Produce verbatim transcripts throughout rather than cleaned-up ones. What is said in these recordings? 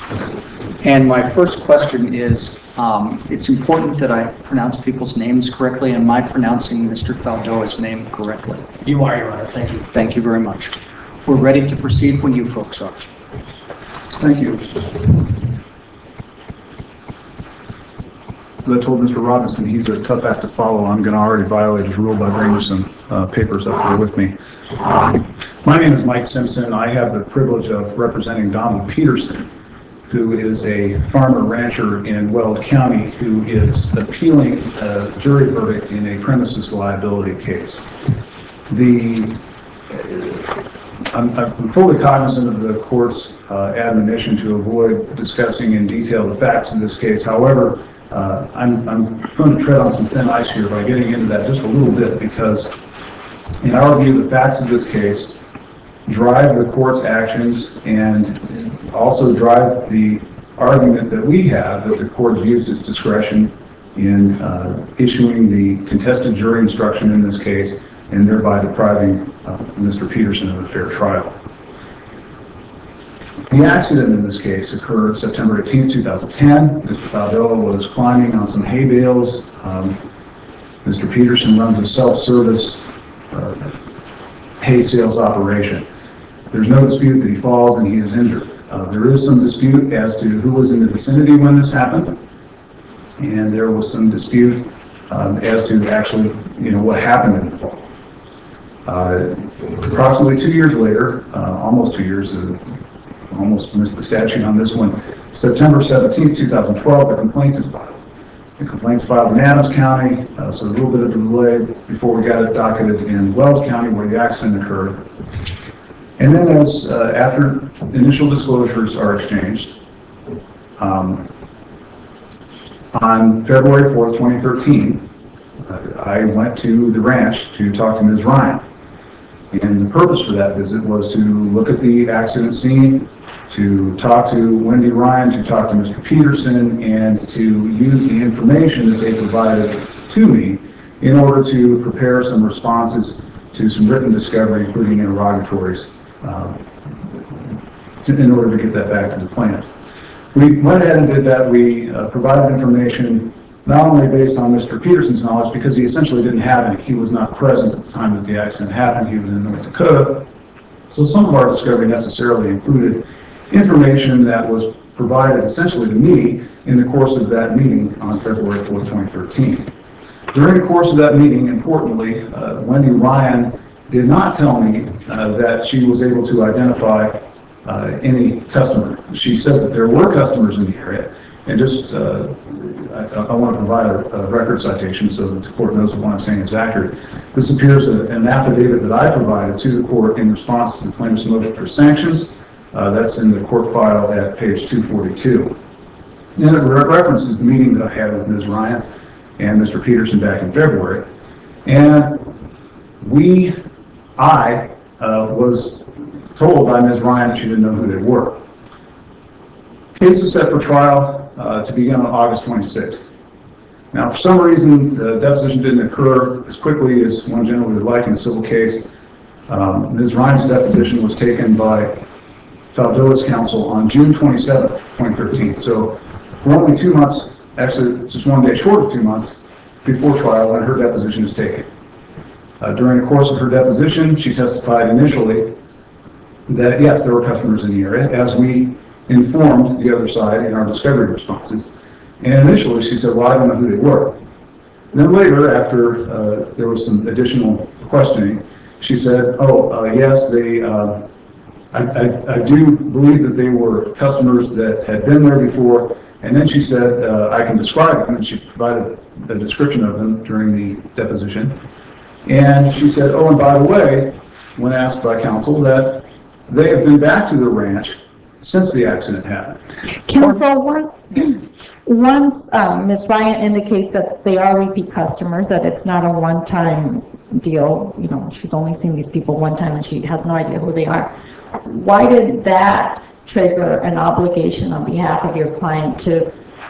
And my first question is, um, it's important that I pronounce people's names correctly. Am I pronouncing Mister Faldoa's name correctly? You are, Your Honor. Thank you. Thank you very much. We're ready to proceed when you folks are. Thank you. As I told Mister Robinson, he's a tough act to follow. I'm going to already violate his rule by bringing some uh, papers up here with me. Um, my name is Mike Simpson. I have the privilege of representing Donald Peterson, who is a farmer rancher in Weld County who is appealing a jury verdict in a premises liability case. The I'm, I'm fully cognizant of the court's uh, admonition to avoid discussing in detail the facts of this case. However, uh, I'm, I'm going to tread on some thin ice here by getting into that just a little bit, because in our view, the facts of this case drive the court's actions and also drive the argument that we have that the court used its discretion in uh, issuing the contested jury instruction in this case, and thereby depriving uh, Mister Peterson of a fair trial. The accident in this case occurred September eighteenth, two thousand ten. Mister Faldoa was climbing on some hay bales. Um, Mister Peterson runs a self-service uh, hay sales operation. There's no dispute that he falls and he is injured. Uh, there is some dispute as to who was in the vicinity when this happened, and there was some dispute um, as to actually, you know, what happened in the fall. Uh, approximately two years later, uh, almost two years, uh, almost missed the statute on this one, September seventeenth, two thousand twelve, the complaint is filed. The complaint's filed in Adams County, uh, so a little bit of a delay before we got it docketed in Weld County where the accident occurred. And then as uh, after initial disclosures are exchanged, um, on February fourth, twenty thirteen, uh, I went to the ranch to talk to Miz Ryan. And the purpose for that visit was to look at the accident scene, to talk to Wendy Ryan, to talk to Mister Peterson, and to use the information that they provided to me in order to prepare some responses to some written discovery, including interrogatories, uh, to, in order to get that back to the plaintiff. We went ahead and did that. We uh, provided information not only based on Mister Peterson's knowledge, because he essentially didn't have any. He was not present at the time that the accident happened. He was in North Dakota. So some of our discovery necessarily included information that was provided essentially to me in the course of that meeting on February fourth, twenty thirteen. During the course of that meeting, importantly, uh, Wendy Ryan did not tell me uh, that she was able to identify uh, any customer. She said that there were customers in the area, and just uh, I, I want to provide a, a record citation so that the court knows that what I'm saying is accurate. This appears in an affidavit that I provided to the court in response to the plaintiff's motion for sanctions. Uh, that's in the court file at page two forty-two. And it re references the meeting that I had with Miz Ryan and Mister Peterson back in February. And we, I, uh, was told by Miz Ryan that she didn't know who they were. Case is set for trial uh, to begin on August twenty-sixth. Now, for some reason, the deposition didn't occur as quickly as one generally would like in a civil case. Um, Miz Ryan's deposition was taken by Faldoa's counsel on June twenty-seventh, twenty thirteen. So we're only two months, actually just one day short of two months before trial when her deposition is taken. Uh, during the course of her deposition, she testified initially that yes, there were customers in the area, as we informed the other side in our discovery responses. And initially she said, well, I don't know who they were. And then later, after uh, there was some additional questioning, she said, oh, uh, yes, they, uh, I, I, I do believe that they were customers that had been there before. And then she said, uh, I can describe them, and she provided a description of them during the deposition. And she said, oh, and by the way, when asked by counsel, that they have been back to the ranch since the accident happened. Counsel, one, once um, Miz Ryan indicates that they are repeat customers, that it's not a one-time deal, you know, she's only seen these people one time and she has no idea who they are. Why did that trigger an obligation on behalf of your client to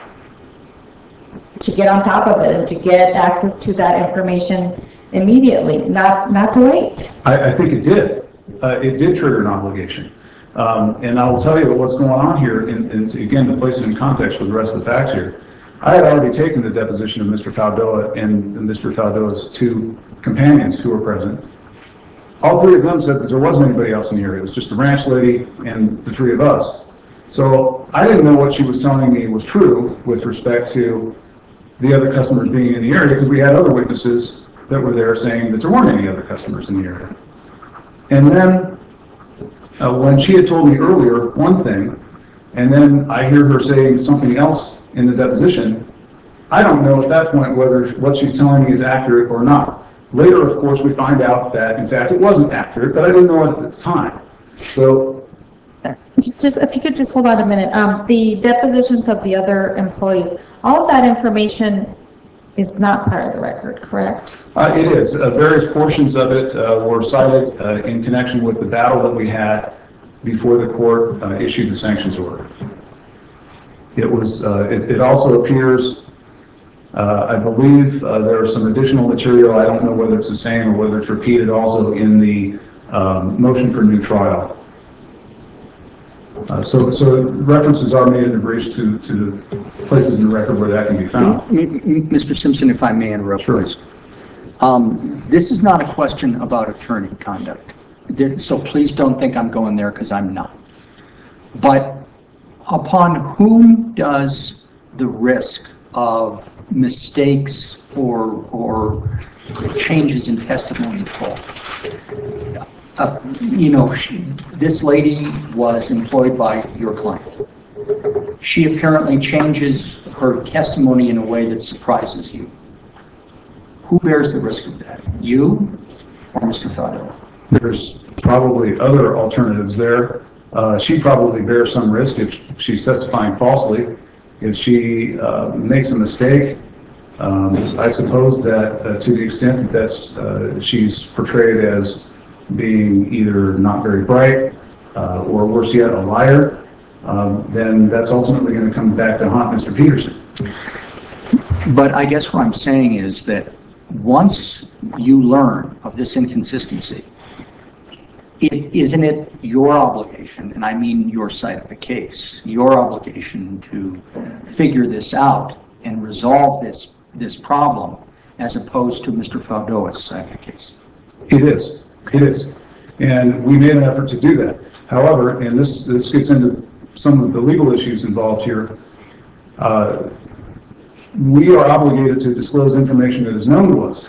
to get on top of it and to get access to that information immediately, not not to wait? I, I think it did. Uh, it did trigger an obligation. Um, and I will tell you what's going on here, and, and again, to place it in context with the rest of the facts here. I had already taken the deposition of Mister Faldoa and Mister Faldoa's two companions who were present. All three of them said that there wasn't anybody else in the area. It was just the ranch lady and the three of us. So I didn't know what she was telling me was true with respect to the other customers being in the area, because we had other witnesses that were there saying that there weren't any other customers in the area. And then uh, when she had told me earlier one thing, and then I hear her saying something else in the deposition, I don't know at that point whether what she's telling me is accurate or not. Later, of course, we find out that, in fact, it wasn't accurate, but I didn't know it at the time. So, just if you could just hold on a minute. Um, the depositions of the other employees, all of that information is not part of the record, correct? Uh, it is. Uh, various portions of it uh, were cited uh, in connection with the battle that we had before the court uh, issued the sanctions order. It was. Uh, it, it also appears. Uh, I believe uh, there is some additional material. I don't know whether it's the same or whether it's repeated also in the um, motion for new trial. Uh, so, so references are made in the briefs to, to places in the record where that can be found. Mister Simpson, if I may interrupt, sure. please. Um, this is not a question about attorney conduct. So please don't think I'm going there, because I'm not. But upon whom does the risk of mistakes or, or changes in testimony fall? Uh, you know, she, this lady was employed by your client. She apparently changes her testimony in a way that surprises you. Who bears the risk of that? You or Mister Faldoa? There's probably other alternatives there. Uh, she probably bears some risk if she's testifying falsely. If she uh, makes a mistake, um, I suppose that uh, to the extent that that's, uh, she's portrayed as being either not very bright uh, or worse yet, a liar, um, then that's ultimately going to come back to haunt Mister Peterson. But I guess what I'm saying is that once you learn of this inconsistency, it, isn't it your obligation, and I mean your side of the case, your obligation to figure this out and resolve this, this problem as opposed to Mister Faldoa's side of the case? It is. It is. And we made an effort to do that. However, and this, this gets into some of the legal issues involved here, uh, we are obligated to disclose information that is known to us.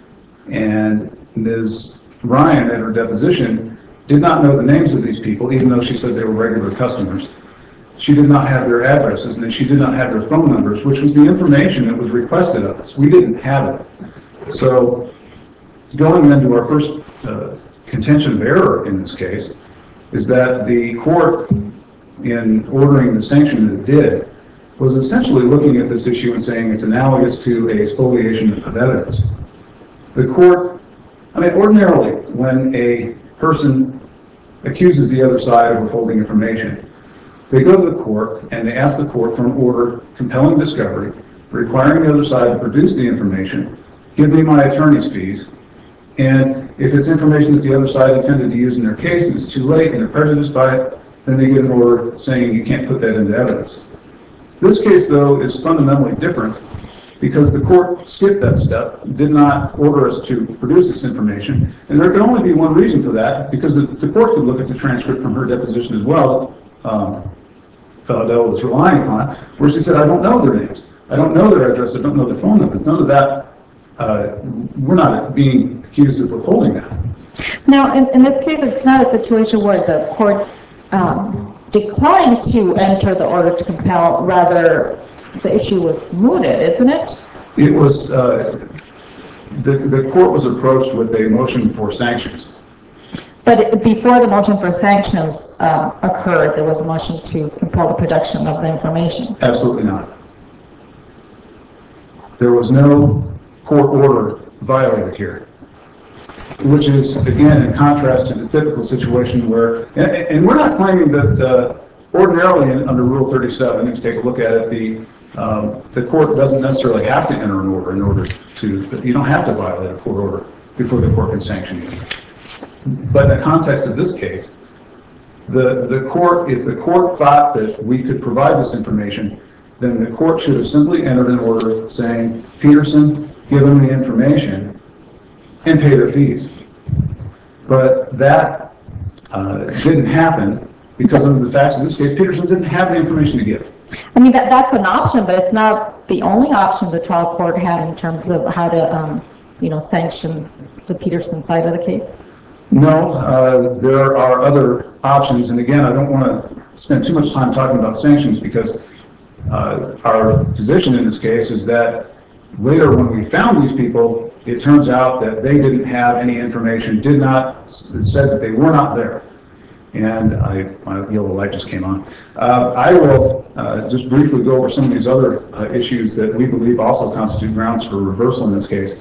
And Miz Ryan, at her deposition, did not know the names of these people, even though she said they were regular customers. She did not have their addresses, and she did not have their phone numbers, which was the information that was requested of us. We didn't have it. So going then to our first uh, contention of error in this case is that the court, in ordering the sanction that it did, was essentially looking at this issue and saying it's analogous to a spoliation of evidence. The court, I mean, ordinarily, when a person accuses the other side of withholding information, they go to the court and they ask the court for an order compelling discovery, requiring the other side to produce the information, give me my attorney's fees, and if it's information that the other side intended to use in their case and it's too late and they're prejudiced by it, then they get an order saying you can't put that into evidence. This case, though, is fundamentally different because the court skipped that step, did not order us to produce this information, and there can only be one reason for that, because the, the court could look at the transcript from her deposition as well, um, Faldoa was relying upon, where she said, I don't know their names, I don't know their address, I don't know their phone numbers, none of that, uh, we're not being accused of withholding that. Now, in, in this case, it's not a situation where the court um, declined to enter the order to compel, rather the issue was mooted, isn't it? It was, uh, the, the court was approached with a motion for sanctions. But it, before the motion for sanctions uh, occurred, there was a motion to compel the production of the information. Absolutely not. There was no court order violated here, which is, again, in contrast to the typical situation where, and, and we're not claiming that uh, ordinarily in, under Rule thirty-seven, if you take a look at it, the um, the court doesn't necessarily have to enter an order in order to, you don't have to violate a court order before the court can sanction you. But in the context of this case, The, the court, if the court thought that we could provide this information, then the court should have simply entered an order saying, Peterson, give them the information and pay their fees. But that uh, didn't happen because under the facts of this case, Peterson didn't have the information to give. I mean, that, that's an option, but it's not the only option the trial court had in terms of how to, um, you know, sanction the Peterson side of the case. No, uh, there are other options. And again, I don't want to spend too much time talking about sanctions because uh, our position in this case is that later when we found these people, it turns out that they didn't have any information, did not, it said that they were not there. And I, my yellow light just came on. Uh, I will uh, just briefly go over some of these other uh, issues that we believe also constitute grounds for reversal in this case.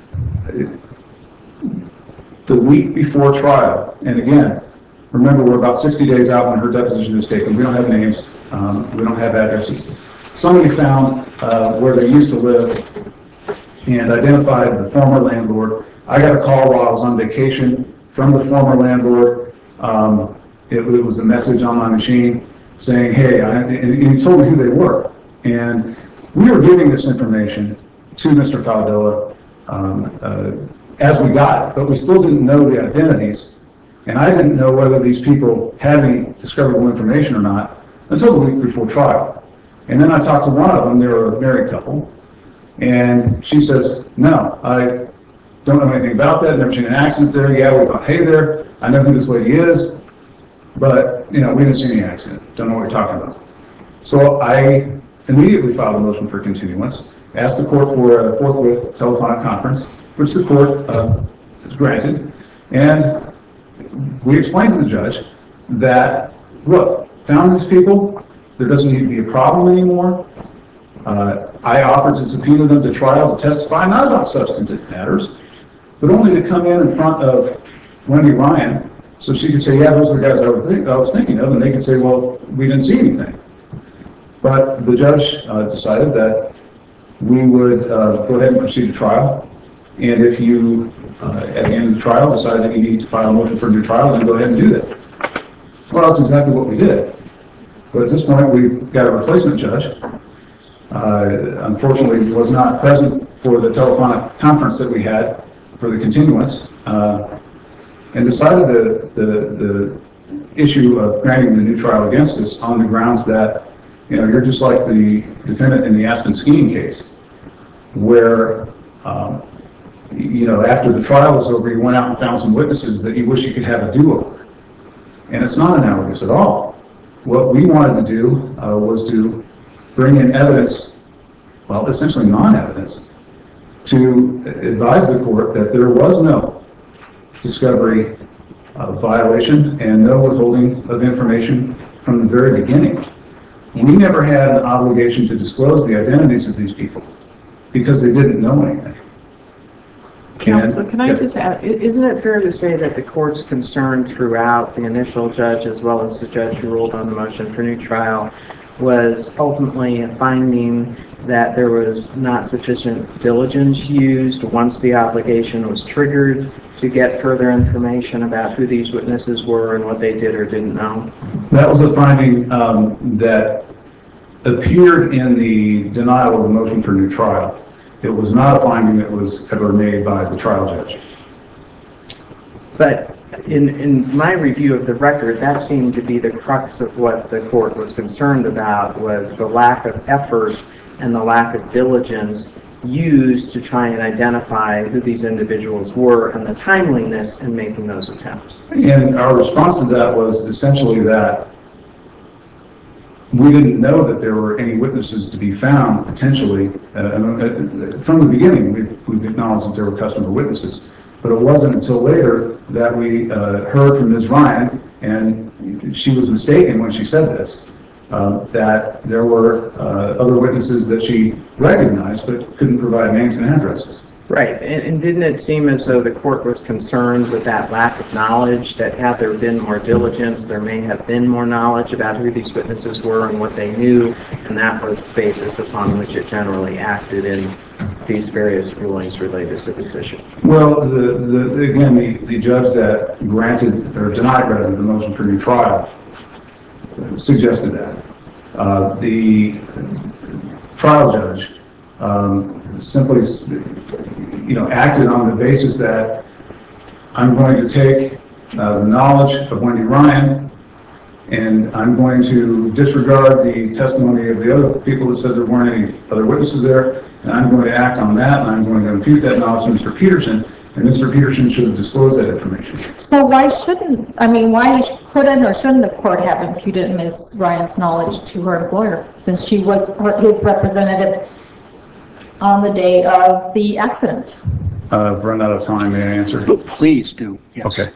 The week before trial, and again, remember we're about sixty days out when her deposition is taken. We don't have names, um, we don't have addresses. Somebody found uh, where they used to live and identified the former landlord. I got a call while I was on vacation from the former landlord. Um, it, it was a message on my machine saying, hey, I, and, and he told me who they were. And we were giving this information to Mister Faldoa um, uh, as we got it, but we still didn't know the identities. And I didn't know whether these people had any discoverable information or not until the week before trial. And then I talked to one of them, they were a married couple, and she says, no, I don't know anything about that, never seen an accident there. Yeah, we got hay there. I know who this lady is, but, you know, we didn't see any accident. Don't know what you're talking about. So I immediately filed a motion for continuance, asked the court for a forthwith telephonic conference, which the court uh, granted, and we explained to the judge that, look, found these people, there doesn't need to be a problem anymore. Uh, I offered to subpoena them to trial to testify, not about substantive matters, but only to come in in front of Wendy Ryan so she could say, yeah, those are the guys I, would think, I was thinking of, and they could say, well, we didn't see anything. But the judge uh, decided that we would uh, go ahead and proceed to trial, and if you, uh, at the end of the trial, decide that you need to file a motion for a new trial, then go ahead and do that. Well, that's exactly what we did. But at this point, we've got a replacement judge. Uh, unfortunately, was not present for the telephonic conference that we had for the continuance, uh, and decided the, the, the issue of granting the new trial against us on the grounds that, you know, you're just like the defendant in the Aspen skiing case, where, um, you know, after the trial was over, you went out and found some witnesses that you wish you could have a do-over. And it's not analogous at all. What we wanted to do uh, was to bring in evidence, well, essentially non-evidence, to advise the court that there was no discovery uh, violation and no withholding of information from the very beginning. We never had an obligation to disclose the identities of these people because they didn't know anything. Counsel, can I yes. just add, i- isn't it fair to say that the court's concern throughout, the initial judge as well as the judge who ruled on the motion for new trial, was ultimately a finding that there was not sufficient diligence used once the obligation was triggered to get further information about who these witnesses were and what they did or didn't know? That was a finding um, that appeared in the denial of the motion for new trial. It was not a finding that was ever made by the trial judge. But in, in my review of the record, that seemed to be the crux of what the court was concerned about, was the lack of effort and the lack of diligence used to try and identify who these individuals were and the timeliness in making those attempts. And our response to that was essentially that we didn't know that there were any witnesses to be found, potentially. Uh, from the beginning, we've, we've acknowledged that there were customer witnesses. But it wasn't until later that we uh, heard from Miz Ryan, and she was mistaken when she said this, uh, that there were uh, other witnesses that she recognized but couldn't provide names and addresses. Right, and, and didn't it seem as though the court was concerned with that lack of knowledge, that had there been more diligence, there may have been more knowledge about who these witnesses were and what they knew, and that was the basis upon which it generally acted in these various rulings related to this issue? Well, the, the, again, the, the judge that granted, or denied rather, the motion for new trial suggested that. Uh, the trial judge um, simply, you know, acted on the basis that I'm going to take uh, the knowledge of Wendy Ryan, and I'm going to disregard the testimony of the other people that said there weren't any other witnesses there, and I'm going to act on that, and I'm going to impute that knowledge to Mister Peterson, and Mister Peterson should have disclosed that information. So why shouldn't, I mean, why couldn't or shouldn't the court have imputed Miz Ryan's knowledge to her employer, since she was her- his representative on the day of the accident? Uh, I've run out of time, may I answer? Please do, yes. Okay.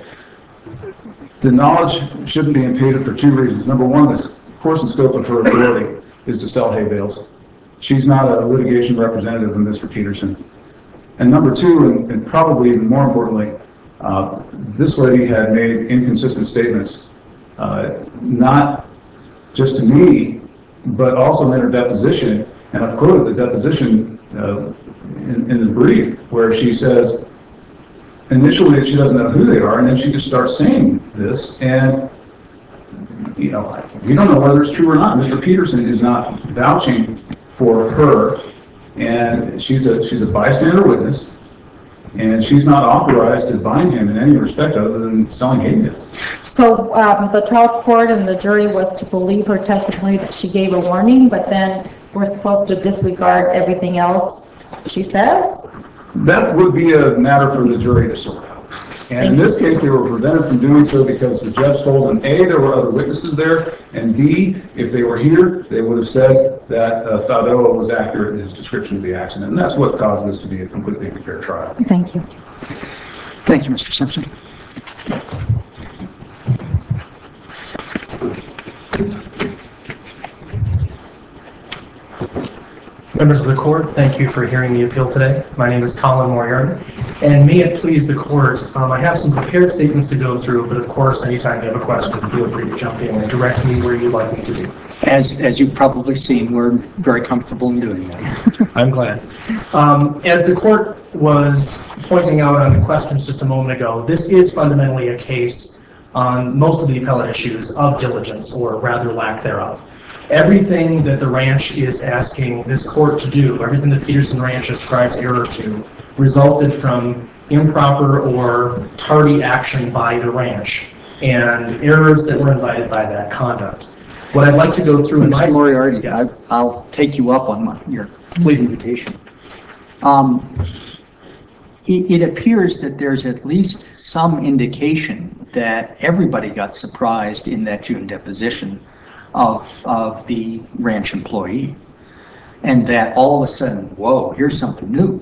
The knowledge shouldn't be imputed for two reasons. Number one, the course and scope of her authority is to sell hay bales. She's not a litigation representative of Mister Peterson. And number two, and, and probably even more importantly, uh, this lady had made inconsistent statements, uh, not just to me, but also in her deposition. And I've quoted the deposition uh, in, in the brief where she says, initially that she doesn't know who they are, and then she just starts saying this, and you know, we don't know whether it's true or not. Mister Peterson is not vouching for her, and she's a she's a bystander witness, and she's not authorized to bind him in any respect other than selling hay bales. So um, the trial court and the jury was to believe her testimony that she gave a warning, but then we're supposed to disregard everything else she says? That would be a matter for the jury to sort out. And in this case, they were prevented from doing so because the judge told them, A, there were other witnesses there, and B, if they were here, they would have said that uh, Faldoa was accurate in his description of the accident. And that's what caused this to be a completely unfair trial. Thank you. Thank you, Mister Simpson. Members of the court, thank you for hearing the appeal today. My name is Colin Moriarty, and may it please the court, um, I have some prepared statements to go through, but of course, anytime you have a question, feel free to jump in and direct me where you'd like me to be. As, as you've probably seen, we're very comfortable in doing that. I'm glad. Um, as the court was pointing out on the questions just a moment ago, this is fundamentally a case on most of the appellate issues of diligence, or rather lack thereof. Everything that the ranch is asking this court to do, everything that Peterson Ranch ascribes error to, resulted from improper or tardy action by the ranch and errors that were invited by that conduct. What I'd like to go through in my... Mister Moriarty, yes. I, I'll take you up on my, your please invitation. Um, it, it appears that there's at least some indication that everybody got surprised in that June deposition of, of the ranch employee, and that all of a sudden, whoa, here's something new.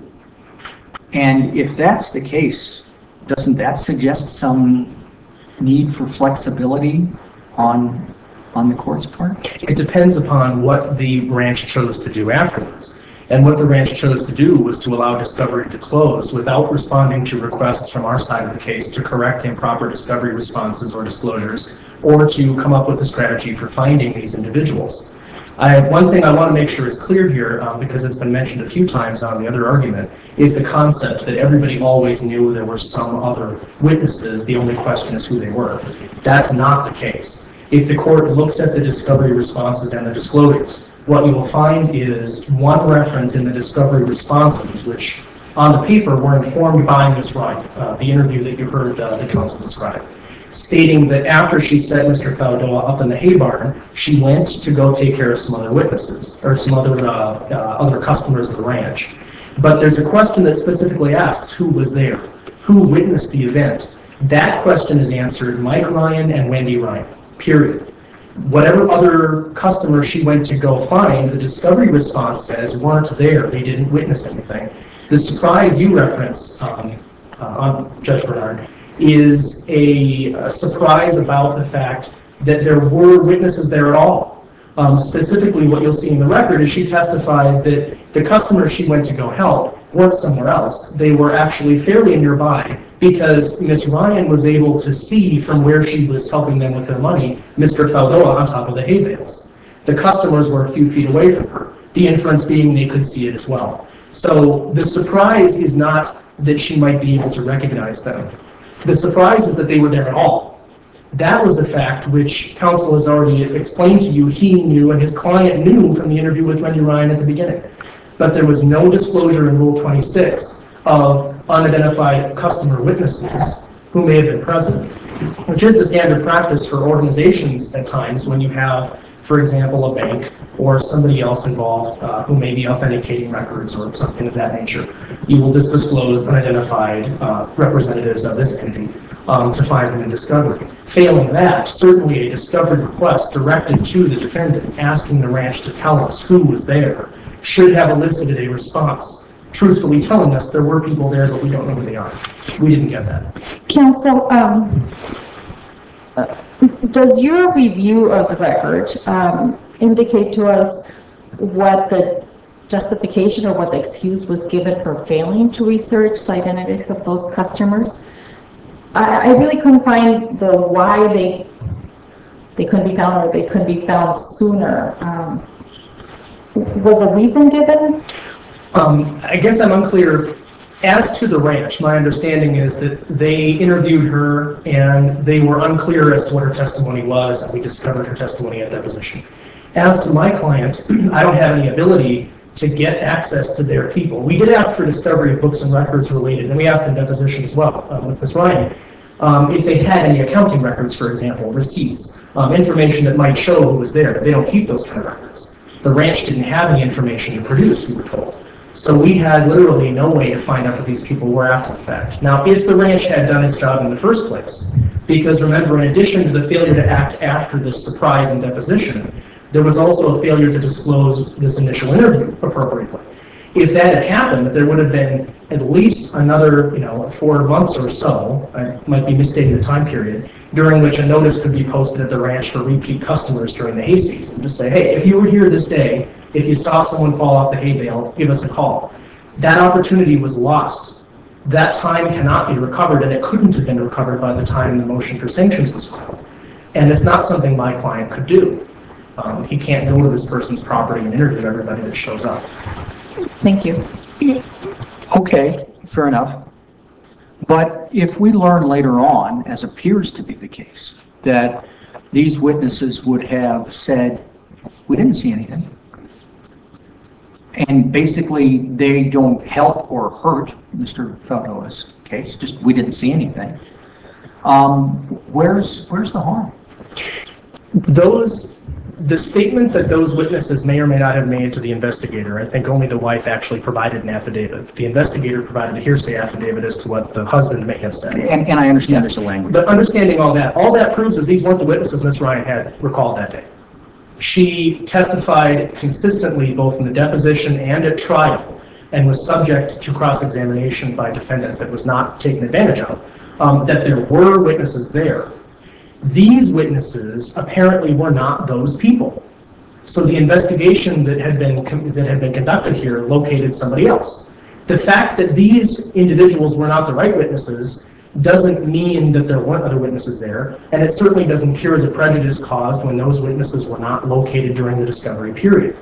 And if that's the case, doesn't that suggest some need for flexibility on, on the court's part? It depends upon what the ranch chose to do afterwards. And what the ranch chose to do was to allow discovery to close without responding to requests from our side of the case to correct improper discovery responses or disclosures, or to come up with a strategy for finding these individuals. I, one thing I want to make sure is clear here, um, because it's been mentioned a few times on the other argument, is the concept that everybody always knew there were some other witnesses, the only question is who they were. That's not the case. If the court looks at the discovery responses and the disclosures, what you will find is one reference in the discovery responses, which on the paper were informed by Miz Wright, uh, the interview that you heard uh, the counsel describe, stating that after she set Mister Faldoa up in the hay barn, she went to go take care of some other witnesses, or some other, uh, uh, other customers of the ranch. But there's a question that specifically asks who was there, who witnessed the event. That question is answered Mike Ryan and Wendy Ryan, period. Whatever other customers she went to go find, the discovery response says weren't there, they didn't witness anything. The surprise you reference, um, uh, Judge Bernard, is a, a surprise about the fact that there were witnesses there at all. Um, specifically, what you'll see in the record is she testified that the customers she went to go help weren't somewhere else. They were actually fairly nearby, because Miz Ryan was able to see from where she was helping them with their money, Mister Faldoa on top of the hay bales. The customers were a few feet away from her, the inference being they could see it as well. So the surprise is not that she might be able to recognize them. The surprise is that they were there at all. That was a fact which counsel has already explained to you he knew and his client knew from the interview with Wendy Ryan at the beginning. But there was no disclosure in Rule twenty-six of unidentified customer witnesses who may have been present, which is the standard practice for organizations at times when you have, for example, a bank or somebody else involved uh, who may be authenticating records or something of that nature. You will just disclose unidentified uh, representatives of this entity um, to find them in discovery. Failing that, certainly a discovery request directed to the defendant asking the ranch to tell us who was there should have elicited a response, truthfully telling us there were people there, but we don't know who they are. We didn't get that. Counsel, um, uh, does your review of the record um, indicate to us what the justification or what the excuse was given for failing to research the identities of those customers? I, I really couldn't find the why they they couldn't be found or they couldn't be found sooner. Um, was a reason given? Um, I guess I'm unclear. As to the ranch, my understanding is that they interviewed her and they were unclear as to what her testimony was, and we discovered her testimony at deposition. As to my client, I don't have any ability to get access to their people. We did ask for discovery of books and records related, and we asked in deposition as well uh, with Miz Ryan, um, if they had any accounting records, for example, receipts, um, information that might show who was there. They don't keep those kind of records. The ranch didn't have any information to produce, we were told. So we had literally no way to find out who these people were after the fact. Now, if the ranch had done its job in the first place, because remember, in addition to the failure to act after this surprise and deposition, there was also a failure to disclose this initial interview appropriately. If that had happened, there would have been at least another, you know, four months or so, I might be misstating the time period, during which a notice could be posted at the ranch for repeat customers during the hay season to say, hey, if you were here this day, if you saw someone fall off the hay bale, give us a call. That opportunity was lost. That time cannot be recovered, and it couldn't have been recovered by the time the motion for sanctions was filed. And it's not something my client could do. Um, he can't go to this person's property and interview everybody that shows up. Thank you. Okay, fair enough. But if we learn later on, as appears to be the case, that these witnesses would have said, we didn't see anything, and basically they don't help or hurt Mister Faldoa's case, just we didn't see anything, um, where's, where's the harm? Those, the statement that those witnesses may or may not have made to the investigator, I think only the wife actually provided an affidavit. The investigator provided a hearsay affidavit as to what the husband may have said. And, and I understand there's a language. But understanding all that, all that proves is these weren't the witnesses Miz Ryan had recalled that day. She testified consistently both in the deposition and at trial and was subject to cross-examination by a defendant that was not taken advantage of, um, that there were witnesses there. These witnesses apparently were not those people. So the investigation that had been that had been conducted here located somebody else. The fact that these individuals were not the right witnesses doesn't mean that there weren't other witnesses there, and it certainly doesn't cure the prejudice caused when those witnesses were not located during the discovery period.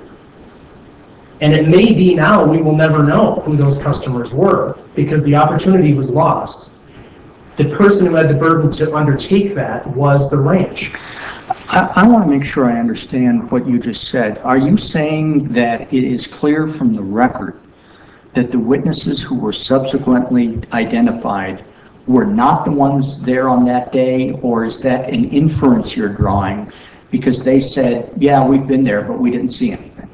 And it may be now we will never know who those customers were because the opportunity was lost. The person who had the burden to undertake that was the ranch. I, I want to make sure I understand what you just said. Are you saying that it is clear from the record that the witnesses who were subsequently identified were not the ones there on that day, or is that an inference you're drawing because they said, yeah, we've been there, but we didn't see anything?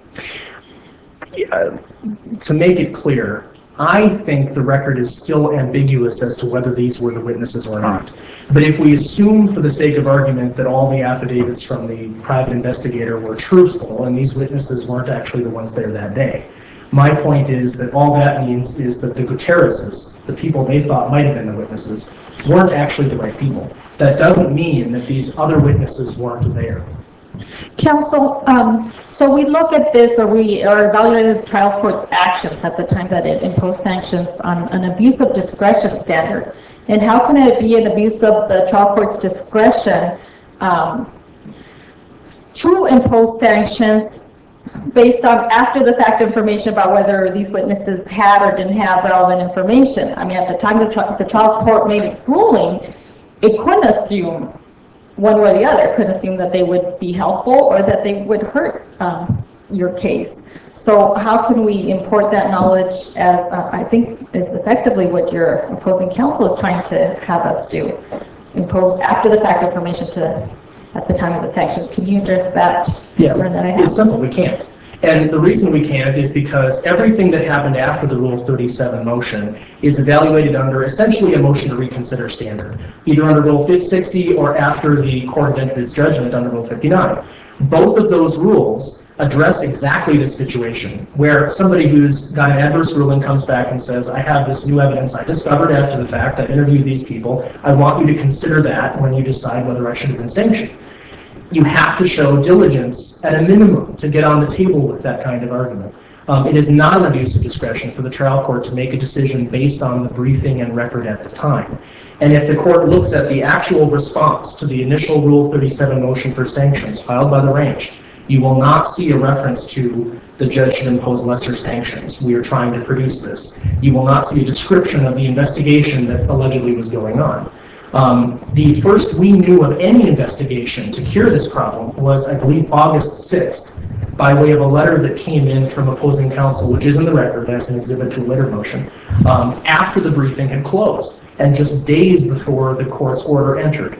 Uh, to make it clear, I think the record is still ambiguous as to whether these were the witnesses or not. But if we assume for the sake of argument that all the affidavits from the private investigator were truthful and these witnesses weren't actually the ones there that day, my point is that all that means is that the Gutierrezes, the people they thought might have been the witnesses, weren't actually the right people. That doesn't mean that these other witnesses weren't there. Counsel, um, so we look at this, or we are evaluating the trial court's actions at the time that it imposed sanctions on an abuse of discretion standard. And how can it be an abuse of the trial court's discretion um, to impose sanctions based on after the fact information about whether these witnesses had or didn't have relevant information. I mean, at the time the, tri the trial court made its ruling, it couldn't assume one way or the other. It couldn't assume that they would be helpful or that they would hurt um, your case. So how can we import that knowledge as, uh, I think is effectively what your opposing counsel is trying to have us do, impose after the fact information to at the time of the sanctions. Can you address that concern that I have? It's simple, we can't. And the reason we can't is because everything that happened after the Rule thirty-seven motion is evaluated under essentially a motion to reconsider standard, either under Rule sixty or after the court entered its judgment under Rule fifty-nine. Both of those rules address exactly this situation, where somebody who's got an adverse ruling comes back and says, I have this new evidence I discovered after the fact, I interviewed these people, I want you to consider that when you decide whether I should have been sanctioned. You have to show diligence at a minimum to get on the table with that kind of argument. Um, it is not an abuse of discretion for the trial court to make a decision based on the briefing and record at the time. And if the court looks at the actual response to the initial Rule thirty-seven motion for sanctions filed by the ranch, you will not see a reference to the judge should impose lesser sanctions. We are trying to produce this. You will not see a description of the investigation that allegedly was going on. Um, the first we knew of any investigation to cure this problem was, I believe, August sixth, by way of a letter that came in from opposing counsel, which is in the record as an exhibit to a later motion, um, after the briefing had closed and just days before the court's order entered.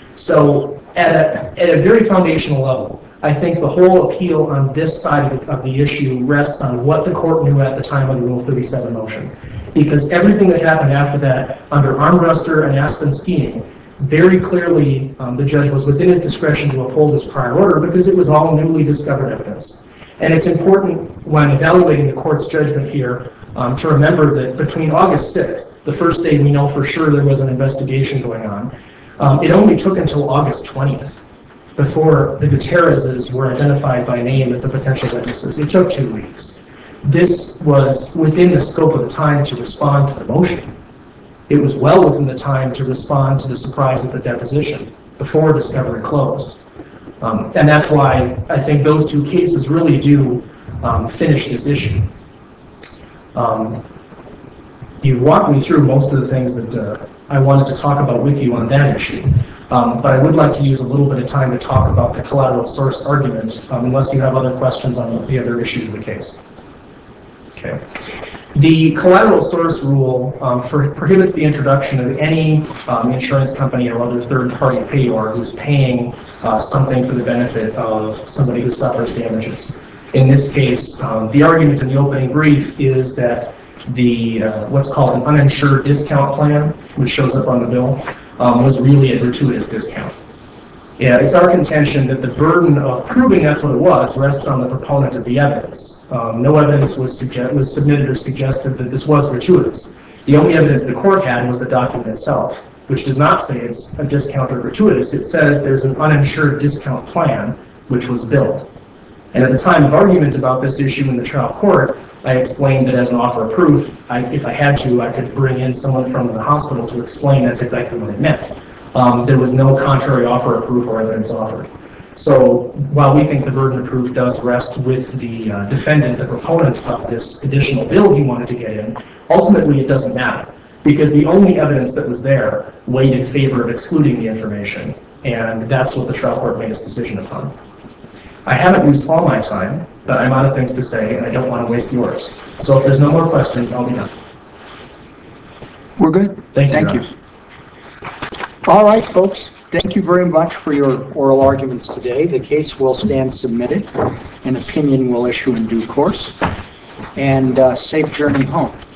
So at a, at a very foundational level, I think the whole appeal on this side of the, of the issue rests on what the court knew at the time of the Rule thirty-seven motion. Because everything that happened after that, under Armbruster and Aspen skiing, very clearly um, the judge was within his discretion to uphold his prior order because it was all newly discovered evidence. And it's important when evaluating the court's judgment here um, to remember that between August sixth, the first day we know for sure there was an investigation going on, um, it only took until August twentieth before the Gutierrez's were identified by name as the potential witnesses. It took two weeks. This was within the scope of the time to respond to the motion. It was well within the time to respond to the surprise of the deposition before discovery closed. Um, and that's why I think those two cases really do um, finish this issue. Um, you've walked me through most of the things that uh, I wanted to talk about with you on that issue. Um, but I would like to use a little bit of time to talk about the collateral source argument, um, unless you have other questions on the other issues of the case. Okay. The collateral source rule um, for, prohibits the introduction of any um, insurance company or other third-party payor who's paying uh, something for the benefit of somebody who suffers damages. In this case, um, the argument in the opening brief is that the uh, what's called an uninsured discount plan, which shows up on the bill, um, was really a gratuitous discount. Yeah, it's our contention that the burden of proving that's what it was rests on the proponent of the evidence. Um, no evidence was, was submitted or suggested that this was gratuitous. The only evidence the court had was the document itself, which does not say it's a discount or gratuitous. It says there's an uninsured discount plan, which was billed. And at the time of argument about this issue in the trial court, I explained that as an offer of proof, I, if I had to, I could bring in someone from the hospital to explain that's exactly what it meant. Um, there was no contrary offer of proof or evidence offered. So while we think the burden of proof does rest with the uh, defendant, the proponent of this additional bill he wanted to get in, ultimately it doesn't matter because the only evidence that was there weighed in favor of excluding the information, and that's what the trial court made its decision upon. I haven't used all my time, but I'm out of things to say, and I don't want to waste yours. So if there's no more questions, I'll be done. We're good. Thank you. Thank you. All right, folks. Thank you very much for your oral arguments today. The case will stand submitted. An opinion will issue in due course. And uh, safe journey home.